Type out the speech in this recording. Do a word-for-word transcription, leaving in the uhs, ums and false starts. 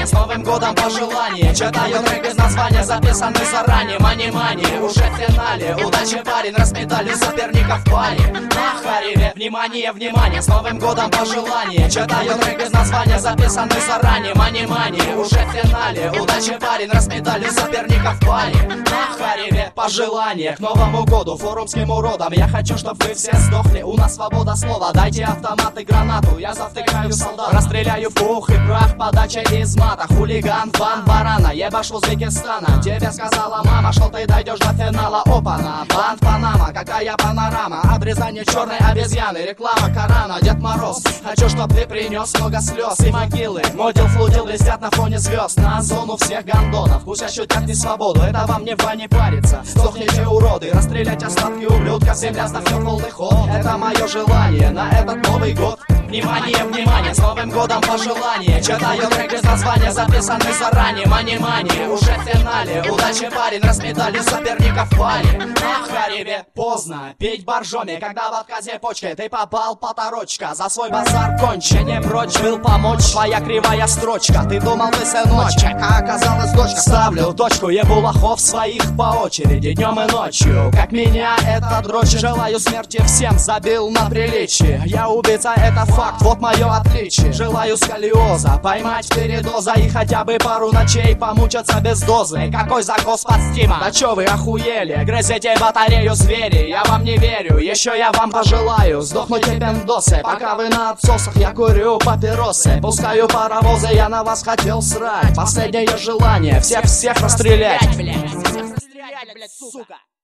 с Новым годом пожелания. Читаю трек без названия, записанный заранее. Мани-мани, уже в финале. Удачи, парень, распитали соперников в паре. На Хареве, внимание, внимание, с Новым годом пожелания. Читаю трек без названия, записанный заранее. Мани-мани, уже в финале. Удачи, парень, распитали соперников в паре. На Хареве, пожелания к Новому году форумским уродам. Я хочу, чтоб вы все сдохли, у нас свобода слова. Дайте автомат и гранату, я завтыкаю солдат. Расстреляю в пух и прах, подача из мата. Хулиган, бан, барана, ебаш Узбекистана. Тебе сказала мама, что ты дойдешь до финала. Опана, банд Панама, какая панорама. Обрезание черной обезьяны, реклама Корана. Дед Мороз, хочу, чтоб ты принес много слез и могилы. Модил, флудил, блестят на фоне звезд. На зону всех гондонов, пусть ощутят не свободу. Это вам не в бане париться, сдохните уроды. Расстрелять остатки ублюдка, земля ставьте полный ход. Это мое желание на этот Новый год. Внимание, внимание, с Новым годом пожелания. Читаю трек без названия, записанный заранее. Мани-мани, уже в финале. Удачи, парень, распитали соперников в паре. На Хареве, поздно пить боржоми, когда в отказе почки ты попал поторочка. За свой базар конче, не прочь был помочь. Твоя кривая строчка, ты думал ты сыночек, а оказалась дочка. Ставлю точку, ебу лохов своих по очереди, днем и ночью. Как меня это дрочь, желаю смерти всем, забил на приличие. Я убийца, это факт, вот мое отличие. Желаю сколиоза, поймать передоза и хотя бы пару ночей помучаться без дозы. Какой закос под стима? Да чё вы охуели? Грызете батарею звери, я вам не верю. Еще я вам пожелаю сдохнуть пиндосы. Пока вы на отсосах, я курю папиросы. Пускаю паровозы, я на вас хотел срать. Последнее желание всех-всех расстрелять. Всех расстрелять, блядь, сука.